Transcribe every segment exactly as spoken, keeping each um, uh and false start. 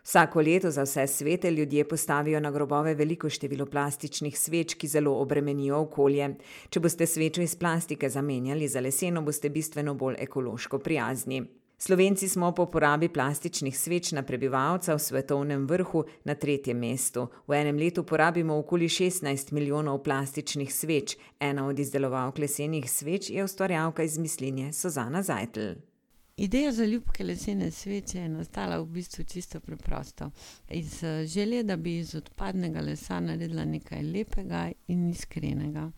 Vsako leto za vse svete ljudje postavijo na grobove veliko število plastičnih sveč, ki zelo obremenijo okolje. Če boste svečo iz plastike zamenjali za leseno, boste bistveno bolj ekološko prijazni. Slovenci smo po porabi plastičnih sveč na prebivalca v svetovnem vrhu na tretjem mestu. V enem letu porabimo okoli šestnajst milijonov plastičnih sveč. Ena od izdelovalk lesenih sveč je ustvarjalka iz Mislinje Suzana Zajtl. Ideja za ljubke lesene sveče je nastala v bistvu čisto preprosto. Iz želje, da bi iz odpadnega lesa naredila nekaj lepega in iskrenega.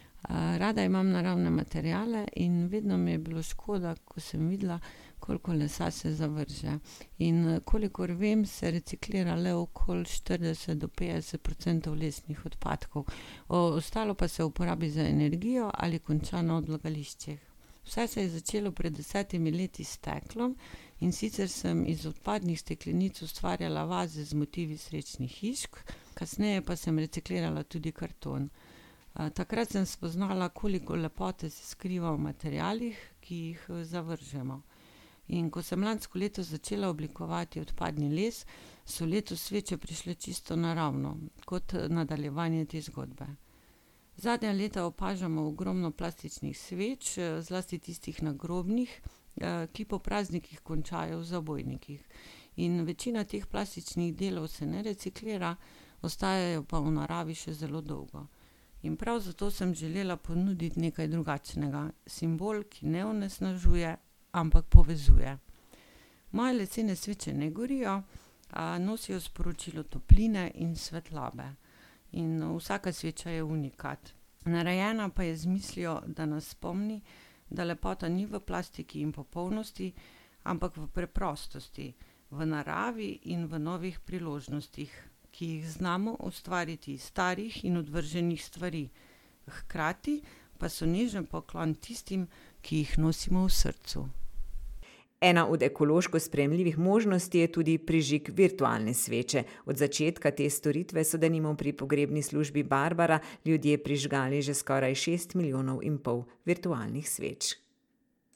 Rada imam naravne materiale in vedno mi je bilo škoda, ko sem videla, koliko lesa se zavrže. In kolikor vem, se reciklira le okoli štirideset do petdeset procentov lesnih odpadkov. Ostalo pa se uporabi za energijo ali konča na odlagališčih. Vse se je začelo pred desetimi leti s steklom, in sicer sem iz odpadnih steklenic ustvarjala vaze z motivi srečnih hišk, kasneje pa sem reciklirala tudi karton. Takrat sem spoznala, koliko lepote se skriva v materialih, ki jih zavržemo. In ko sem lansko leto začela oblikovati odpadni les, so letos sveče prišle čisto naravno, kot nadaljevanje te zgodbe. Zadnja leta opažamo ogromno plastičnih sveč, zlasti tistih nagrobnih, ki po praznikih končajo v zabojnikih. In večina teh plastičnih delov se ne reciklira, ostajajo pa v naravi še zelo dolgo. In prav zato sem želela ponuditi nekaj drugačnega, simbol, ki ne onesnažuje, ampak povezuje. Moje lesene sveče ne gorijo, a nosijo sporočilo topline in svetlobe. In vsaka sveča je unikat. Narejena pa je z mislijo, da nas spomni, da lepota ni v plastiki in popolnosti, ampak v preprostosti, v naravi in v novih priložnostih, ki jih znamo ustvariti iz starih in odvrženih stvari. Hkrati pa so nežen poklon tistim, ki jih nosimo v srcu. Ena od ekološko sprejemljivih možnosti je tudi prižig virtualne sveče. Od začetka te storitve so denimo pri pogrebni službi Barbara ljudje prižgali že skoraj šest milijonov in pol virtualnih sveč.